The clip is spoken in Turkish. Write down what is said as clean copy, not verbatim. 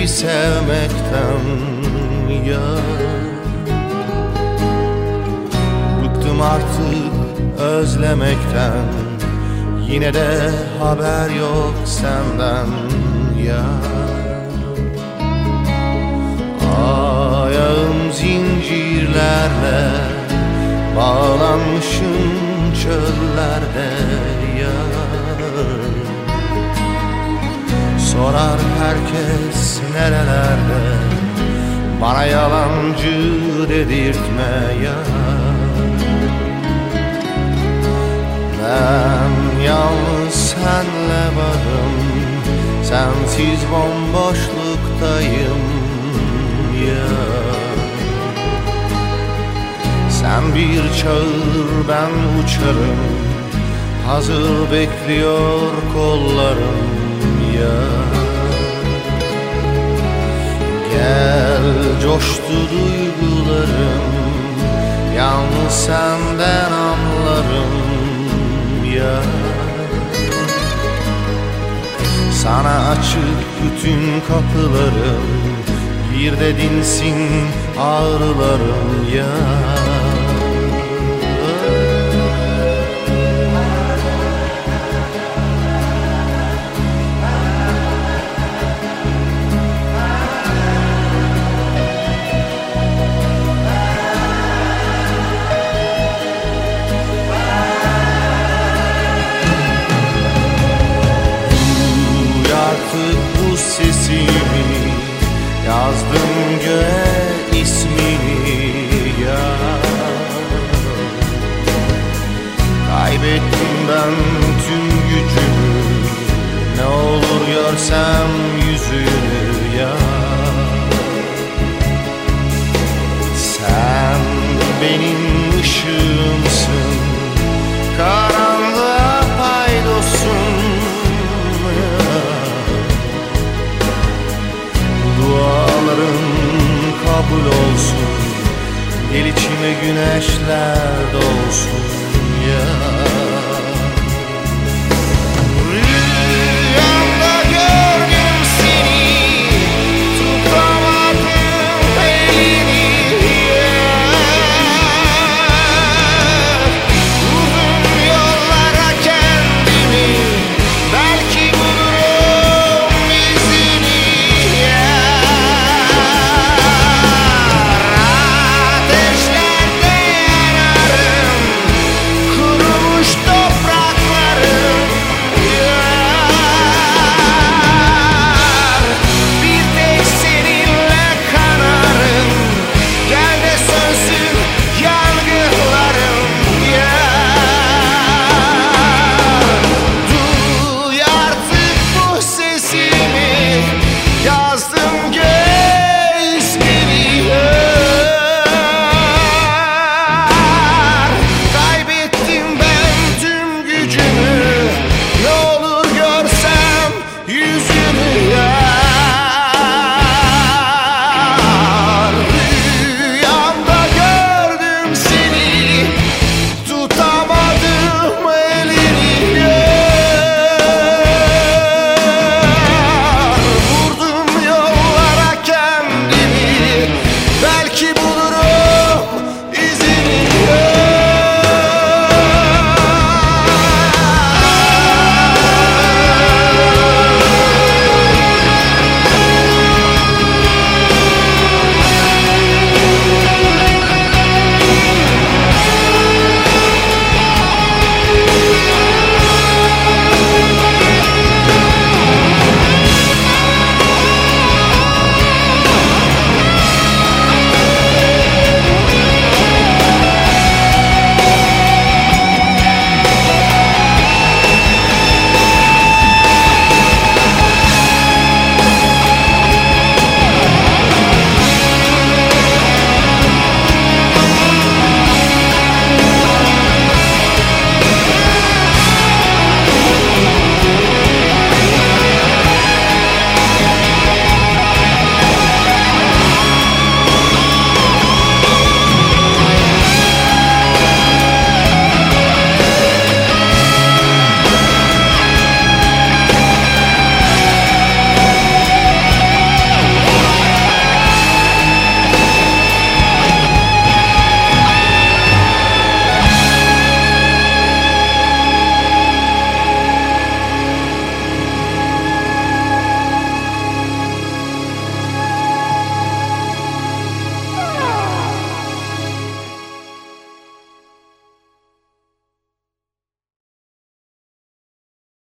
seni sevmekten ya. Bıktım artık özlemekten, yine de haber yok senden ya. Ayağım zincirlerle bağlanmışım çöllerde ya. Sorar herkes nerelerde, bana yalancı dedirtme ya. Ben yalnız senle varım, sensiz bomboşluktayım ya. Sen bir çağır ben uçarım, hazır bekliyor kollarım ya. Gel coştu duygularım, yalnız senden anlarım ya. Sana açık bütün kapılarım, bir de dinsin ağrılarım ya. Bu sesimi yazdım göğe, ismini ya. Kaybettim ben tüm gücümü, ne olur görsem yüzünü ya. Sen benim ışığımsın, karanlığa paydossun. Dualarım kabul olsun, gel içime güneşler doğsun ya.